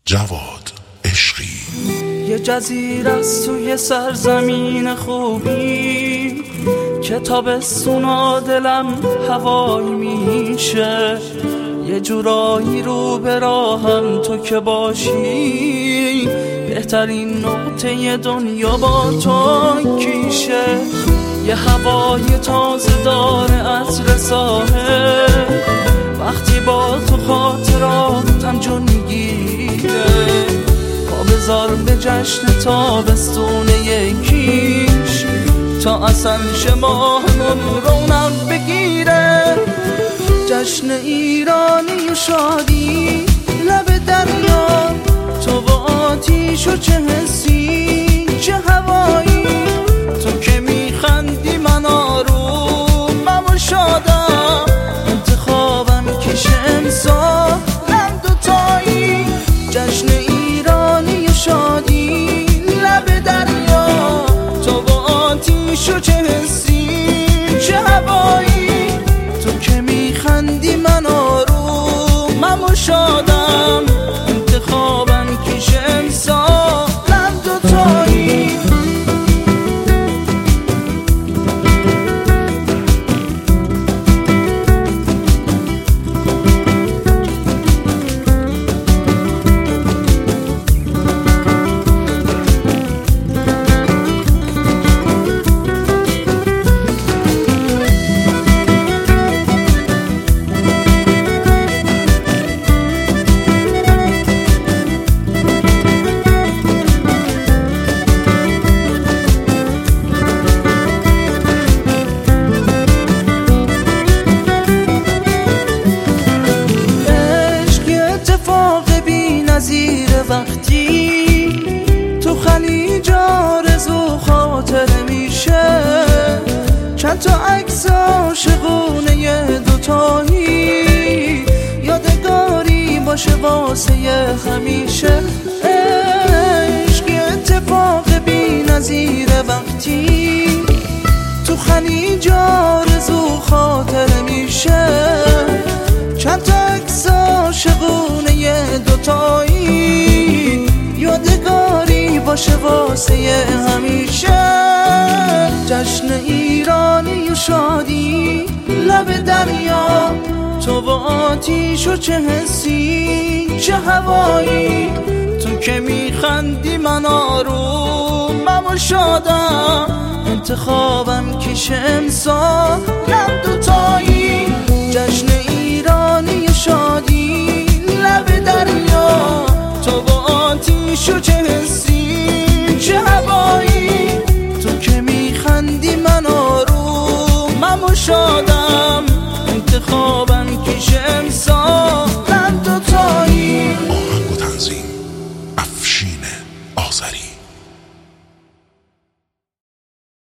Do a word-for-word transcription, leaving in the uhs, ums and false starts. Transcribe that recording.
جواد عشقی. یه جزیره است توی سرزمین خوبی که تابستونا دلم هوایی میشه، یه جورایی رو به راهم تو که باشی، بهترین نقطه دنیا با تو کیشه. یه هوای تازه داره عطر ساحل، وقتی با تو خاطراتم جون میگیره. پا بذار به جشن تابستون یکیش تا اصلا شماهمون رونق بگیره. جشن ایرانی و شادی لب دریا، تو و آتیش و چه حسی چه هوایی، تو که میخندی من آرومم و شادم، انتخابم کش امسالم دوتایی. جشن ایرانی و شادی لب دریا، تو و آتیش و چه حسی چه هوایی، تو که میخندی من آرومم و شادم، انتخابم کش امسالم دوتایی. نظیر وقتی تو خلیج آرزو خاطره میشه، چند تا عکس عاشقونه دوتایی، یادگاری باشه واسه همیشه. عشق اتفاق بی نظیر وقتی تو خلیج آرزو خاطره میشه، چند تا عکس عاشقونه دوتایی، یادگاری باشه واسه همیشه. جشن ایرانی و شادی لب دریا، تو و آتیش و چه حسی چه هوایی، تو که میخندی من آرومم و شادم، انتخابم کش امسالم دوتایی. جشن ایرانی و شادی لب دریا، تو و آتیش و چه